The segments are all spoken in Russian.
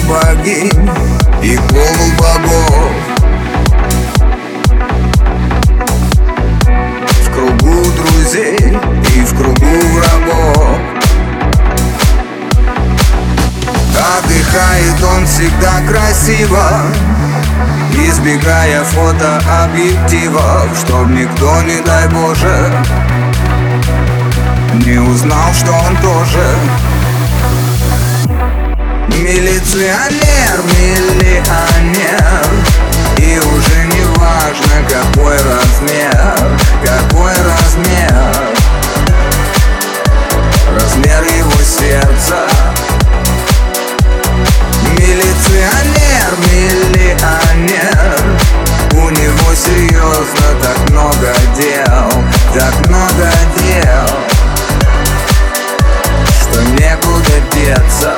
богинь и полубогов. В кругу друзей и в кругу врагов. Отдыхает он всегда красиво, избегая фотообъективов, чтоб никто, не дай Боже, не узнал, что он тоже милиционер, миллионер. И уже не важно, какой размер, какой размер, размер его сердца. Милиционер, миллионер, у него серьезно так много дел, так много дел, что некуда деться.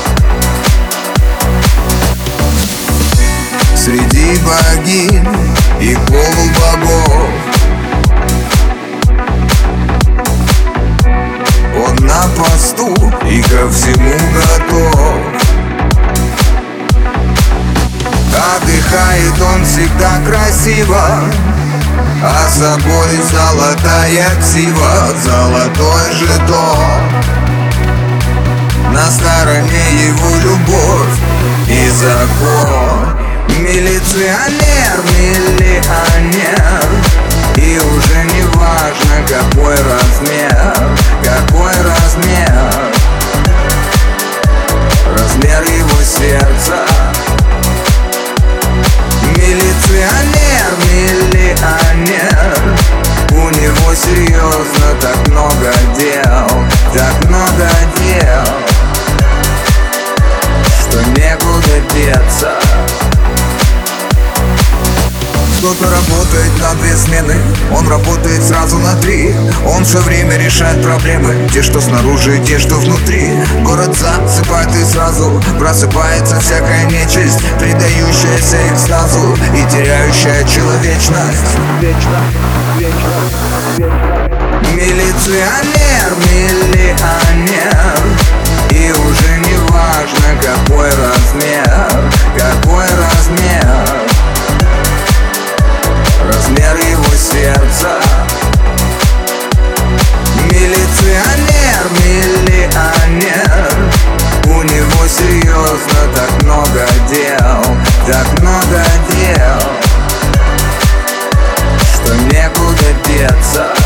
Среди богинь и полубогов он на посту и ко всему готов. Отдыхает он всегда красиво, а с собой золотая ксива, золотой жетон. На стороне его любовь и закон. Милиционер, миллионер, и уже не важно, какой размер, какой размер, размер его сердца. Милиционер, миллионер, у него серьезно так много дел, так много дел, что некуда деться. Кто-то работает на 2 смены, он работает сразу на 3. Он все время решает проблемы, те, что снаружи, и те, что внутри. Город засыпает и сразу просыпается всякая нечисть, предающаяся экстазу и теряющая человечность. Милиционер, миллионер, и уже не важно, какой размер, какой размер, размер его сердца. Милиционер, миллионер, у него серьезно так много дел, так много дел, что некуда деться.